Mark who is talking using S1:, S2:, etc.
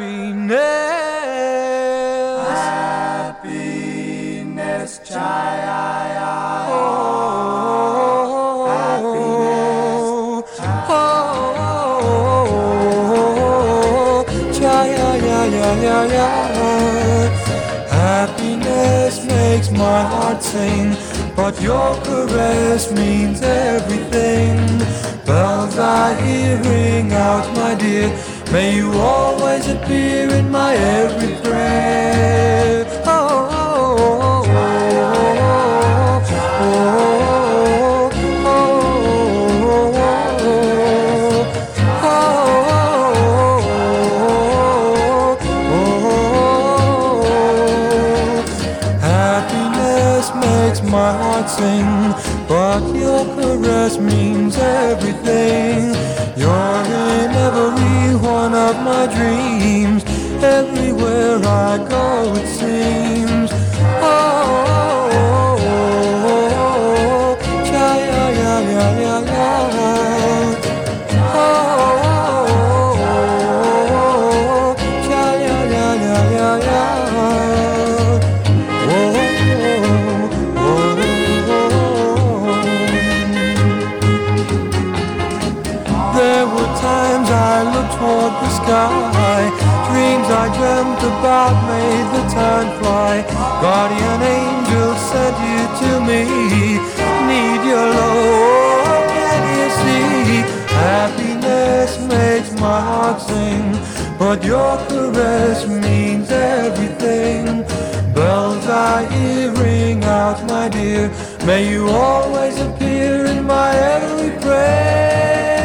S1: Happiness, child. Oh, happiness. Happiness makes my heart sing, but your caress means everything. Bells I hear ring out, my dear. May you always appear in my every prayer. Makes my heart sing, but your caress means everything. You're in every one of my dreams. Everywhere I go it seems. Oh, cha ya ya ya ya ya. Oh, cha ya ya ya ya ya. There were times I looked toward the sky, dreams I dreamt about made the time fly. Guardian angel sent you to me, need your love, can you see? Happiness makes my heart sing, but your caress means everything. Bells I hear ring out, my dear. May you always appear in my every prayer.